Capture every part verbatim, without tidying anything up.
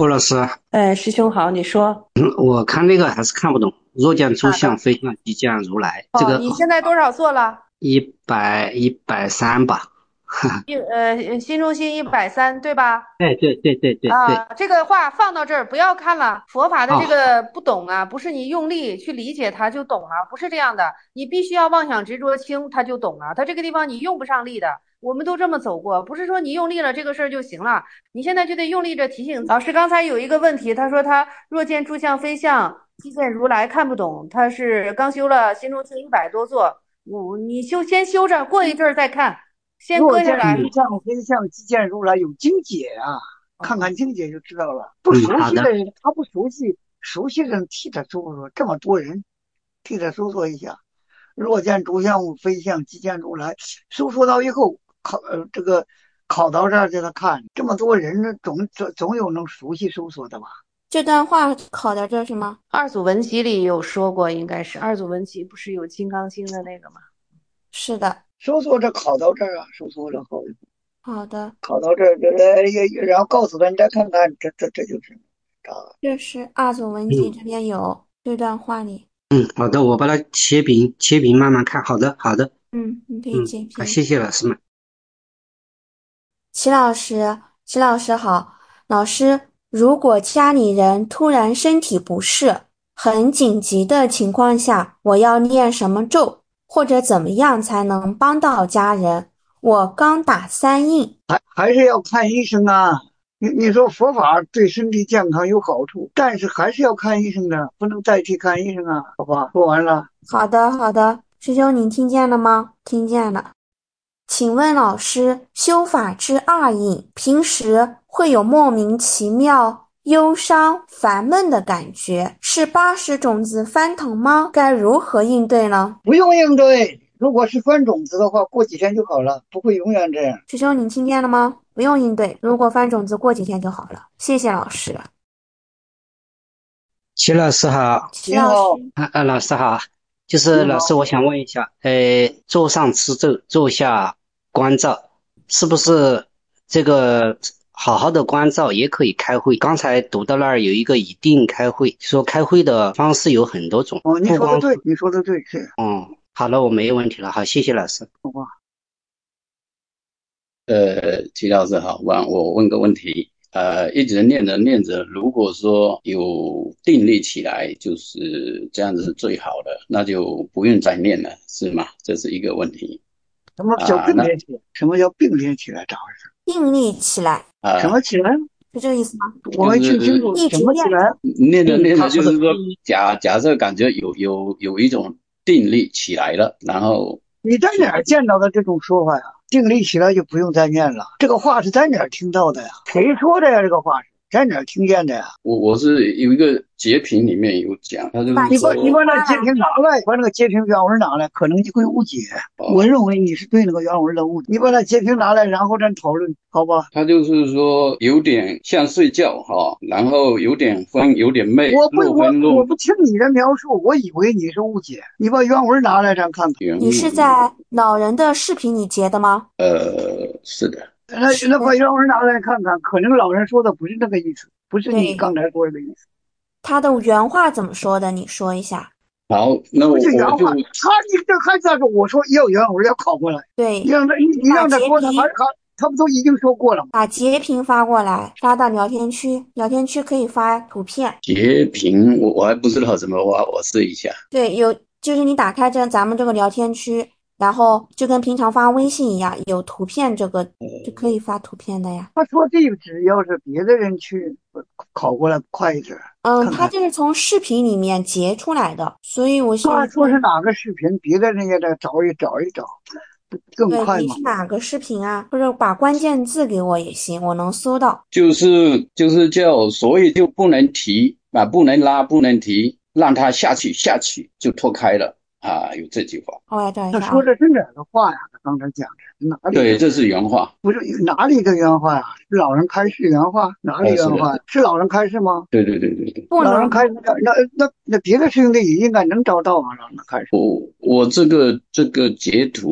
郭老师， 哎，师兄好，你说。 嗯我看那个还是看不懂。若见诸哪个？ 相非相，即见如来。这哦， 个你现在多少座了？ 一百一百三吧。哈哈。 一呃，心中心一百三，对吧？ 哎，对对对对啊， 对。 这个话放到这儿，不要看了。佛法的这哦。 个不懂啊，不是你用力去理解它就懂了，不是这样的。你必须要妄想执着轻，它就懂了。它这个地方你用不上力的，我们都这么走过，不是说你用力了这个事儿就行了。你现在就得用力着提醒。老师刚才有一个问题，他说他若见诸相非相，即见如来，看不懂。他是刚修了心中经一百多座，我你修先修着，过一阵儿再看，先若见搁下来。 诸相非相，即见如来，有经解啊，看哦， 看经解就知道了。不嗯， 熟好的。 悉的人，他不熟悉，熟悉的人替他说说，这么多人替他说说一下。若见诸相非相，即见如来。收说到以后，考呃这个考到这儿叫他看，这么多人，总总总有能熟悉收缩的吧？ 这段话考在这是吗？ 二祖文集里有说过，应该是二祖文集不是有金刚经的那个吗？ 是的。 收缩着考到这儿啊，收缩着好， 好的， 考到这儿，这这然后告诉他，你再看看，这这这就是啥？ 这是二祖文集嗯这边有这段话里。 嗯，好的，我把它切屏，切屏慢慢看。好的，好的。 嗯，你可以嗯，好， 截屏。 谢谢老师们。 齐老师，齐老师好。老师，如果家里人突然身体不适，很紧急的情况下，我要念什么咒，或者怎么样才能帮到家人？我刚打三印。 还还是要看医生啊。你你说佛法对身体健康有好处，但是还是要看医生的，不能代替看医生啊，好吧？说完了。 好的，好的，师兄，您听见了吗？听见了。请问老师，修法之二印，平时会有莫名其妙、忧伤、烦闷的感觉，是八十种子翻腾吗？该如何应对呢？ 不用应对，如果是翻种子的话，过几天就好了，不会永远这样。 师兄，您听见了吗？不用应对，如果翻种子，过几天就好了。谢谢老师。 齐老师好。 齐老师， 你好。 啊啊，老师好。就你好。 是老师，我想问一下，呃，坐上持咒，坐下观照，是不是这个好好的观照也可以开会？刚才读到那儿有一个以定开会，说开会的方式有很多种， 哦，你不光是。 说的对，你说的对，是。 哦，好了，我没有问题了，好，谢谢老师。 好吧。 呃，齐老师好，我我问个问题，呃，一直念着念着，如果说有定力起来，就是这样子是最好的，那就不用再念了，是吗？这是一个问题什么叫啊。那并列起来？什么叫并列起来？咋回事？ 定力起来， 什啊， 么起来？ 是这个意思吗？ 我没听清楚， 一直念。 什么起来？ 定， 念着念他说的着就是说定。 假假设感觉有有有一种定力起来了，然后你在哪儿见到的这种说法呀？定力起来就不用再念了。这个话是在哪儿听到的呀？谁说的呀？这个话是在哪儿听见的呀？ 我我是有一个截屏里面有讲，他就把是说你把你把那截截屏屏拿来，把那个截屏原文拿来，可能就会误解。 哦， 我认为你是对那个原文的误解。你把那截屏拿来，然后再讨论，好吧？ 他就是说有点像睡觉哈，然后有点昏，有点昧， 我不我若昏若我不听你的描述，我以为你是误解。你把原文拿来，咱看看。 原你是在老人的视频里截的吗？ 呃，是的。 那那把原文拿来看看，可能老人说的不是那个意思，不是你对， 刚才说的意思。 他的原话怎么说的？你说一下。 好，那我不是原话， 我就他你这还在说，我说要原文要拷过来， 对， 你让他你你让他说，他还还他不都已经说过了吗？ 把截屏发过来，发到聊天区，聊天区可以发图片。 截屏，我我还不知道怎么发，我试一下。 对，有就是你打开这咱们这个聊天区，然后就跟平常发微信一样，有图片这个就可以发图片的呀。 他说这个只要是别的人去拷过来快一点。 嗯， 看看他就是从视频里面截出来的，所以我他说是哪个视频，别的人也得找一找一找，更对， 快嘛。 你是哪个视频啊？或者把关键字给我也行，我能搜到。 就是就是叫，所以就不能提啊，不能拉，不能提，让他下去下去就脱开了啊，有这句话。 我来找一他下啊。 说的是哪个话呀？他刚才讲的哪里？ 对，这是原话。 不是哪里的原话呀？是老人开示原话？哪里原话？是老人开示吗？ 对对对对对。 不能老人开示，那那那那别的师兄弟也应该能找到啊，老人开示。 我我这个这个截图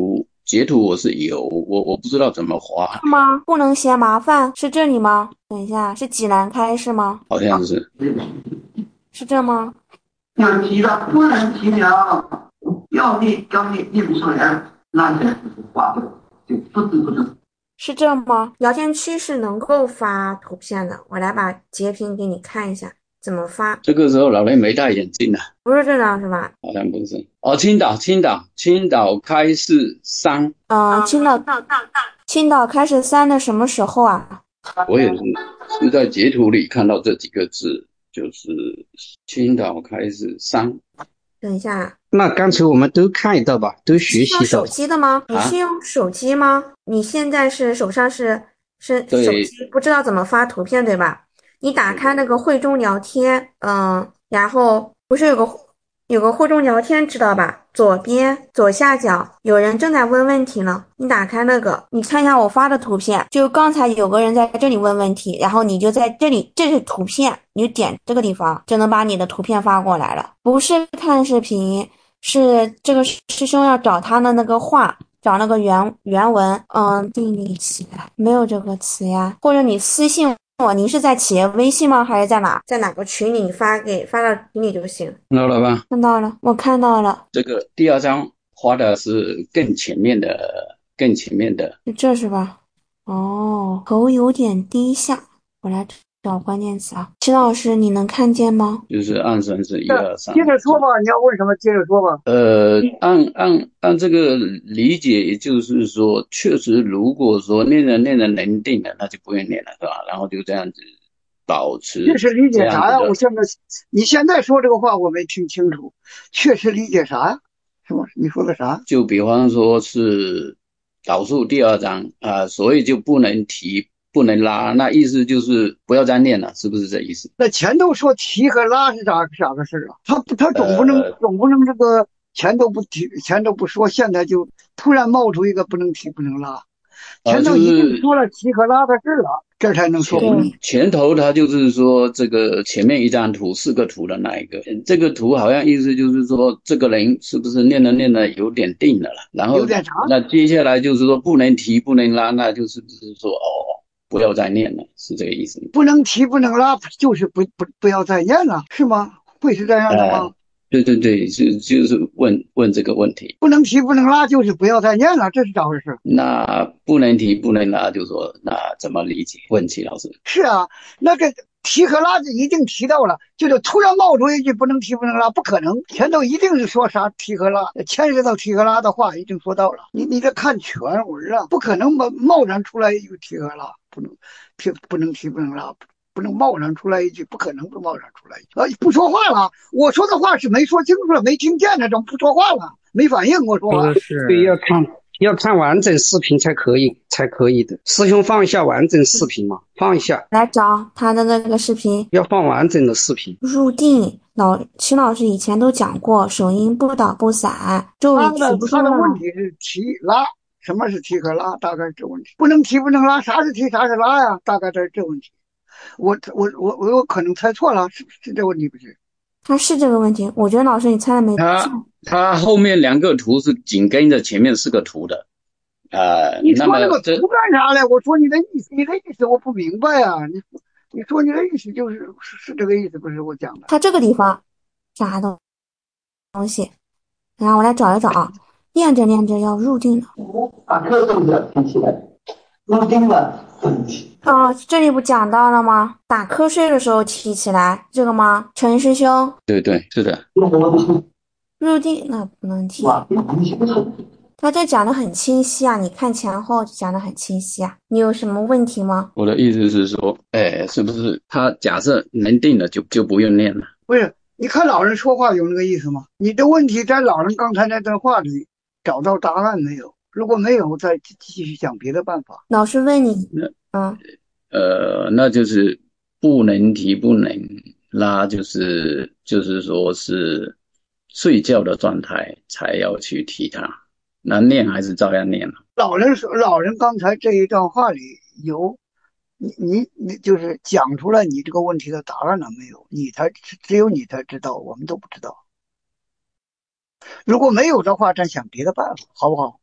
截图我是有，我我不知道怎么滑， 是吗？不能嫌麻烦，是这里吗？等一下，是济南开是吗？ 好像是。 是这吗？ 要提到不能提了，要念要念念不出来，那就是划不，就不知不知。 是这吗？聊天区是能够发图片的，我来把截屏给你看一下，怎么发？ 这个时候老雷没戴眼镜啊， 不是这张是吧？ 好像不是。哦，青岛，青岛，青岛开市三。 嗯，青岛青岛开始三的什么时候啊？ 我也是是在截图里看到这几个字，就是青岛开始三。 等一下， 那干脆我们都看到吧，都学习到。 是用手机的吗？你啊是用手机吗？你现在是手上是是对手机，不知道怎么发图片对吧？你打开那个汇中聊天，嗯，然后不是有个有个汇中聊天知道吧？左边左下角有人正在问问题呢，你打开那个，你看一下我发的图片，就刚才有个人在这里问问题，然后你就在这里，这是图片，你就点这个地方就能把你的图片发过来了。不是看视频，是这个师兄要找他的那个话，找那个原原文，嗯，定义起来没有这个词呀，或者你私信我，你是在企业微信吗？还是在哪，在哪个群里？你发给发到群里就行。 看到了吧？ 看到了，我看到了， 这个第二张画的是更前面的，更前面的。 是这是吧？哦，头有点低下，我来找关键词啊。秦老师，你能看见吗？ 就是暗算是一二三。 接着说吧，你要问什么接着说吧。 呃，按按按这个理解，也就是说，确实如果说念着念着能定了，那就不用念了，是吧？然后就这样子保持。 确实理解啥呀？ 我我现在你现在说这个话我没听清楚，确实理解啥呀？是吧？你说的啥？ 就比方说是导数第二章啊、呃，所以就不能提。不能拉，那意思就是不要再念了，是不是这意思？ 那前头说提和拉是咋啥个事啊？他他总不能、 呃、 总不能这个前头不提，前头不说，现在就突然冒出一个不能提不能拉，前头已经说了提和拉的事了，这才能说不能。 前头他就是说这个前面一张图四个图的那一个，这个图好像意思就是说这个人是不是念着念着有点定了了，然后有点啥？ 那接下来就是说不能提不能拉，那就是不是说哦。不要再念了，是这个意思吗？ 不能提不能拉，就是不不不要再念了，是吗？会是这样的吗？ 呃、对对对，就就是问问这个问题。 不能提不能拉，就是不要再念了，这是咋回事？ 那不能提不能拉，就说那怎么理解？问齐老师。 是啊，那个提和拉就一定提到了，就是突然冒出一句不能提不能拉，不可能，前头一定是说啥提和拉，牵涉到提和拉的话一定说到了。你你得看全文啊，不可能冒贸然出来一句提和拉，不能提不能提不能拉，不能贸然出来一句，不可能不贸然出来一句。啊，不说话了，我说的话是没说清楚了，没听见那种，不说话了，没反应，我说话。 对，要看要看完整视频才可以，才可以的。师兄放一下完整视频嘛，放一下。 来找他的那个视频， 要放完整的视频。 入定，老秦老师以前都讲过，手音不倒不散，咒语提不住了。 他的问题是提拉。什么是提和拉？大概是这问题。不能提不能拉，啥是提啥是拉呀？大概这是这问题。我我我我有可能猜错了，是是这问题不是？ 他是这个问题，我觉得老师你猜的没错。 他他后面两个图是紧跟着前面四个图的，呃， 你说那个那图干啥嘞？我说你的意思，你的意思我不明白呀、啊。你你说你的意思就是是是这个意思，不是我讲的。 他这个地方啥东东西？然后我来找一找啊。念着念着要入定了， 把课动作提起来，入定了问题。 哦，这里不讲到了吗？打瞌睡的时候提起来，这个吗？陈师兄？ 对对，是的。 入定那不能提。他这讲的很清晰啊，你看前后讲的很清晰啊。你有什么问题吗？ 我的意思是说，哎，是不是他假设能定了就就不用念了？ 不是，你看老人说话有那个意思吗？你的问题在老人刚才那段话里找到答案没有？如果没有，再继续想别的办法。 老师问你，嗯， 呃，那就是不能提不能拉，就是就是说是睡觉的状态才要去提它，那念还是照样念了。 老人说，老人刚才这一段话里有你你你就是讲出来你这个问题的答案了没有？你才只有你才知道，我们都不知道。如果没有的话，咱想别的办法，好不好？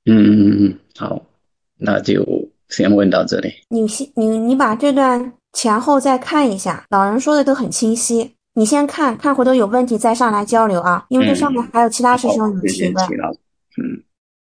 嗯嗯嗯，好，那就先问到这里。 你先你你把这段前后再看一下，老人说的都很清晰。你先看看，回头有问题再上来交流啊，因为这上面嗯， 还有其他师好， 兄有谢提问。 谢齐老师。嗯。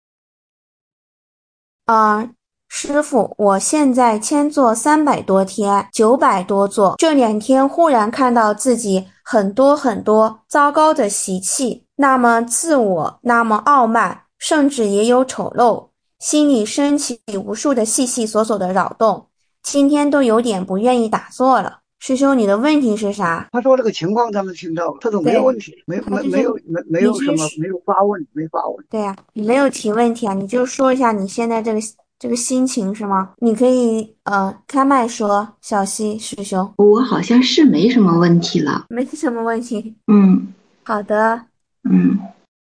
啊、师傅，我现在签做三百多天，九百多座，这两天忽然看到自己很多很多糟糕的习气，那么自我，那么傲慢，甚至也有丑陋，心里升起无数的细细琐琐的扰动，今天都有点不愿意打坐了。师兄，你的问题是啥？ 他说这个情况咱们听到了，他都没有对， 问题，没他就是没没有没没有什么， 你先没有发问，没发问。 对呀，你没有提问题啊，你就说一下你现在这个这个心情是吗？你可以呃开麦说，小溪师兄。 我好像是没什么问题了。 没什么问题。 嗯好的， 嗯，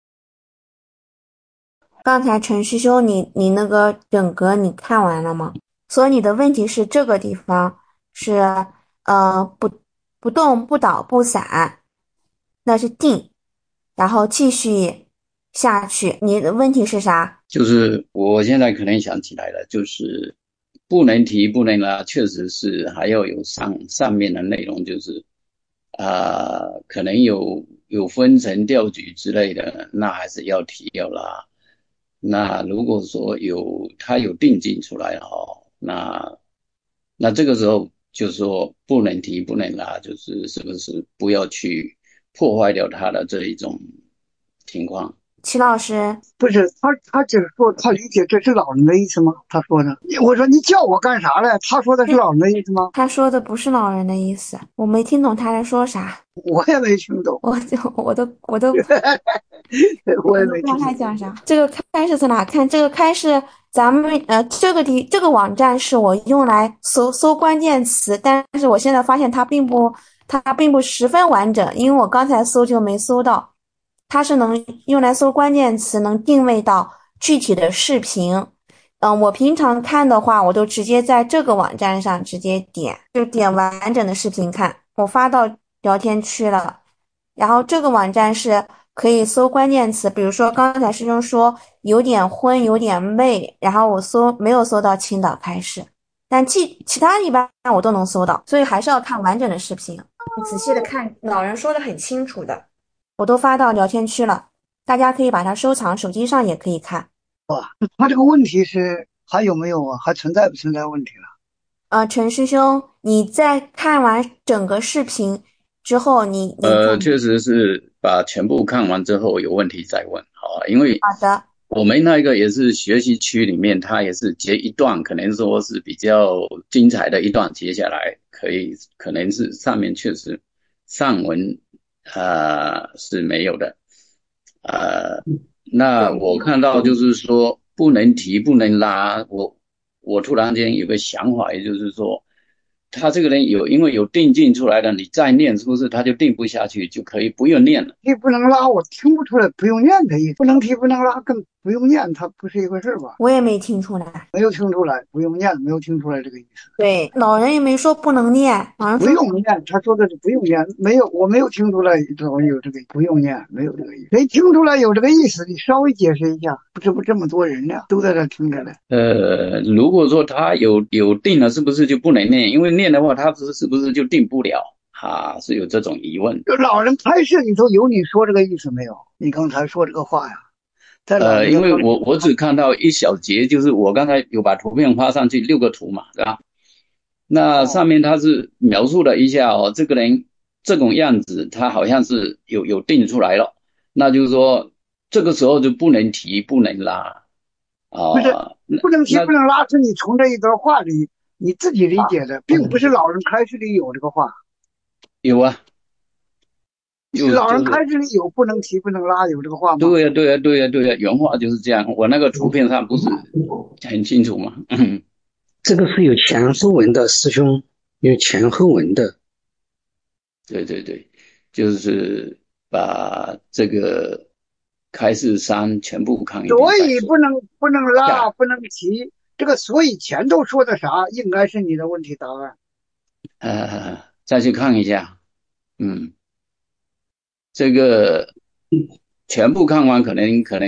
刚才陈师兄你你那个整个你看完了吗？所以你的问题是这个地方是呃不不动不倒不散，那是定，然后继续下去。你的问题是啥？ 就是我现在可能想起来了，就是不能提不能拉，确实是还要有上上面的内容，就是啊、呃可能有有分层调举之类的，那还是要提要拉。那如果说有他有定境出来了哦，那那这个时候就说不能提不能拉，就是是不是不要去破坏掉他的这一种情况。 齐老师， 不是他，他只是说他理解这是老人的意思吗？他说的，我说你叫我干啥了？他说的是老人的意思吗？ 他说的不是老人的意思，我没听懂他在说啥， 我也没听懂， 我就我都我都我也不知道没听懂。 他讲啥。这个开始在哪看？这个开是咱们呃这个地这个网站是我用来搜搜关键词，但是我现在发现它并不它并不十分完整，因为我刚才搜就没搜到，它是能用来搜关键词，能定位到具体的视频。嗯，我平常看的话，我都直接在这个网站上直接点，就点完整的视频看。我发到聊天区了，然后这个网站是可以搜关键词，比如说刚才师兄说有点昏，有点媚，然后我搜没有搜到青岛开市，但其其他一般我都能搜到，所以还是要看完整的视频，你仔细的看，老人说的很清楚的，我都发到聊天区了，大家可以把它收藏，手机上也可以看。 他这个问题是还有没有啊？还存在不存在问题了？ 呃，陈师兄，你在看完整个视频之后，你你呃， 看， 确实是把全部看完之后有问题再问，好啊，因为好的， 我们那个也是学习区里面，它也是截一段，可能说是比较精彩的一段截下来，可以可能是上面确实上文呃是没有的，呃，那我看到就是说不能提不能拉，我我突然间有个想法，也就是说。他这个人有，因为有定境出来的，你再念是不是他就定不下去，就可以不用念了？ 提不能拉，我听不出来不用念的意思。不能提不能拉，跟不用念它不是一回事吧？ 我也没听出来。 没有听出来，不用念，没有听出来这个意思。 对，老人也没说不能念，老人不说用念，他说的是不用念，没有，我没有听出来老有这个不用念，没有这个意思。没听出来有这个意思，你稍微解释一下。这不这么多人呢，都在这听着呢。 呃，如果说他有有定了，是不是就不能念？因为念的话，他是是不是就定不了？啊，是有这种疑问。 就老人开示里头有你说这个意思没有？你刚才说这个话呀，在老呃， 人的因为我我只看到一小节，就是我刚才有把图片发上去，六个图嘛，是吧？那上面他是描述了一下哦，这个人这种样子，他好像是有有定出来了，那就是说这个时候就不能提不能拉不是啊，那不能提那不能拉，是你从这一段话里你自己理解的，并不是老人开示里有这个话。 有啊，就老人就是开示里有不能提不能拉有这个话吗？ 对呀对呀对呀对呀，原话就是这样，我那个图片上不是很清楚吗？ 这个是有前后文的，师兄有前后文的。 对对对，就是把这个开示三全部看一遍所再说。 以不能不能拉， 下不能提。这个所以前头说的啥，应该是你的问题答案。 呃，再去看一下，嗯，这个全部看完，可能可能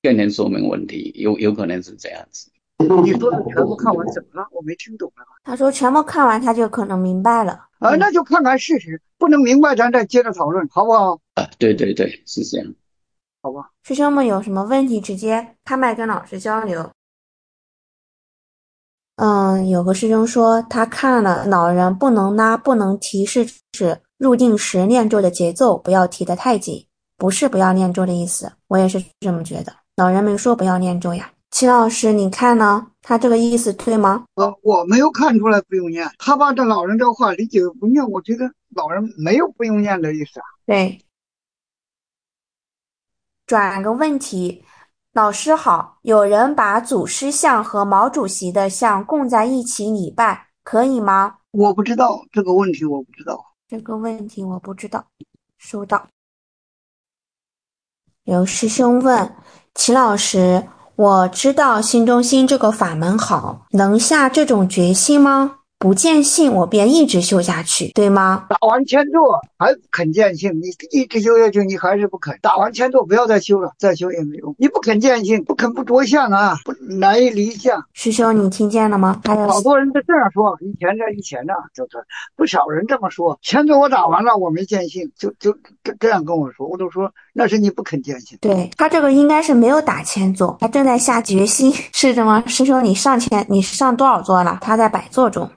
概念说明问题，有有可能是这样子。 你说的全部看完怎么了？我没听懂了。 他说全部看完他就可能明白了。 啊，那就看看事实，不能明白咱再接着讨论，好不好？ 啊，对对对，是这样。 好吧。 师兄们有什么问题直接开麦跟老师交流。嗯，有个师兄说他看了老人不能拉不能提是指入定时念咒的节奏不要提得太紧，不是不要念咒的意思，我也是这么觉得，老人没说不要念咒呀。齐老师你看呢？他这个意思对吗？ 我我没有看出来不用念，他把这老人这话理解为不念，我觉得老人没有不用念的意思啊。 对。转个问题，老师好，有人把祖师像和毛主席的像供在一起礼拜，可以吗？ 我不知道这个问题，我不知道这个问题我不知道。收到。有师兄问齐老师，我知道心中心这个法门好，能下这种决心吗？不见性我便一直修下去，对吗？ 打完千座还不肯见性，你一直修下去你还是不肯。打完千座不要再修了，再修也没用。你不肯见性，不肯不着相啊，不难以离相。 师兄你听见了吗？还有好多人都这样说，以前这以前呢，就是不少人这么说。千座我打完了，我没见性，就就这这样跟我说，我都说那是你不肯见性。 对，他这个应该是没有打千座，他正在下决心，是的吗？师兄你上千，你上多少座了？他在百座中。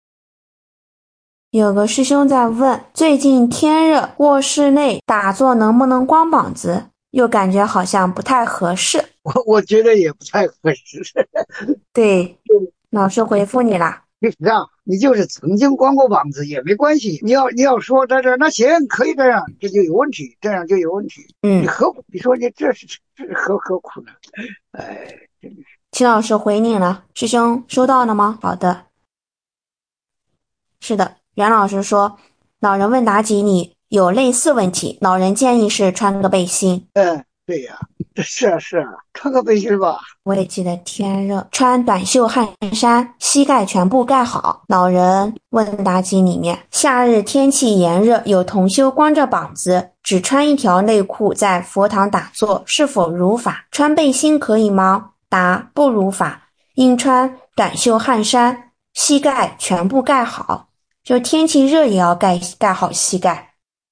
有个师兄在问，最近天热，卧室内打坐能不能光膀子？又感觉好像不太合适。 我我觉得也不太合适。 对，老师回复你了。 你这样，你就是曾经光过膀子也没关系。你要你要说在这儿，那行可以这样，这就有问题，这样就有问题。 嗯， 你何苦？你说你这是这是何何苦呢？哎，真是。 齐老师回你了，师兄收到了吗？好的，是的。袁老师说，老人问妲己你有类似问题，老人建议是穿个背心。 嗯，对呀，是啊是啊，穿个背心吧。 我也记得天热，穿短袖汗衫，膝盖全部盖好。老人问妲己里面，夏日天气炎热，有同修光着膀子，只穿一条内裤在佛堂打坐，是否如法？穿背心可以吗？答：不如法，应穿短袖汗衫，膝盖全部盖好。就天气热也要盖盖好膝盖。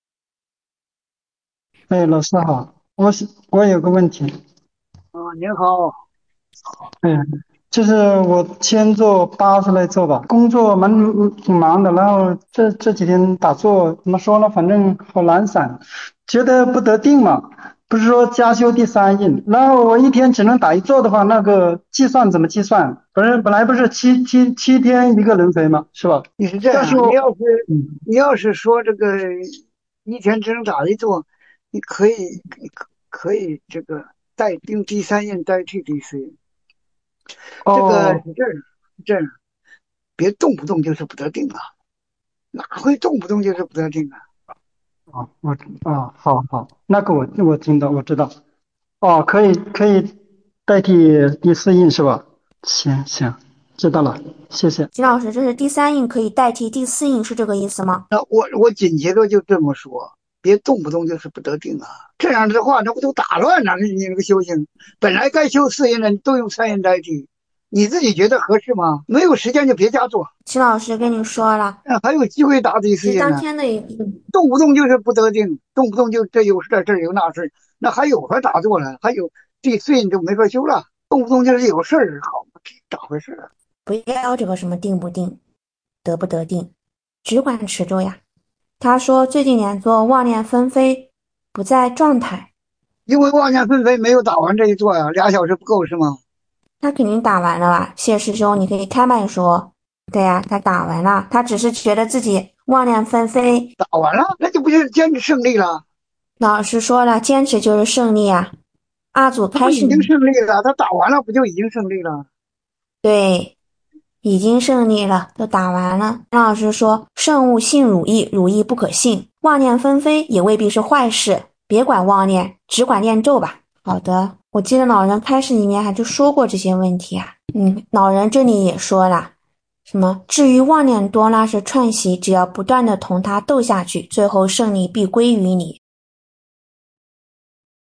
哎，老师好，我是我有个问题。 啊，您好。 哎，就是我先做八十来做吧，工作蛮挺忙的，然后这这几天打坐怎么说呢，反正好懒散，觉得不得定嘛。不是说加修第三印，然后我一天只能打一坐的话，那个计算怎么计算？本来本来不是七七七天一个轮回吗？是吧？ 你是这样，你要是、嗯、你要是说这个一天只能打一坐，你可以可以这个代定第三印代替第四印。这个是这样这样，别动不动就是不得定啊，哪会动不动就是不得定啊？ 哦，我啊，好好，那个我我听到，我知道。哦，可以可以代替第四印是吧？行行，知道了，谢谢。 金老师，这是第三印可以代替第四印，是这个意思吗？ 那我我紧接着就这么说，别动不动就是不得定啊！这样的话，那不都打乱了你这个修行？本来该修四印的，你都用三印代替。你自己觉得合适吗？没有时间就别加做。 齐老师跟你说了， 还有机会打第四印呢。 当天的动不动就是不得定，动不动就这有事这有那事，那还有法打坐了？还有第四印就没法修了。动不动就是有事儿，好，咋回事啊？ 不要这个什么定不定，得不得定，只管持咒呀。他说最近连坐妄念纷飞，不在状态。 因为妄念纷飞没有打完这一坐呀，俩小时不够是吗？ 他肯定打完了吧，谢师兄，你可以开麦说。对呀，他打完了，他只是觉得自己妄念纷飞。 打完了，那就不就是坚持胜利了？ 老师说了，坚持就是胜利啊。阿祖开始已经胜利了，他打完了不就已经胜利了？ 对，已经胜利了，都打完了。张老师说，圣物信汝意，汝意不可信，妄念纷飞也未必是坏事，别管妄念，只管念咒吧。好的，我记得老人开始里面还就说过这些问题啊。嗯，老人这里也说了，什么至于妄念多那是串习，只要不断的同他斗下去，最后胜利必归于你。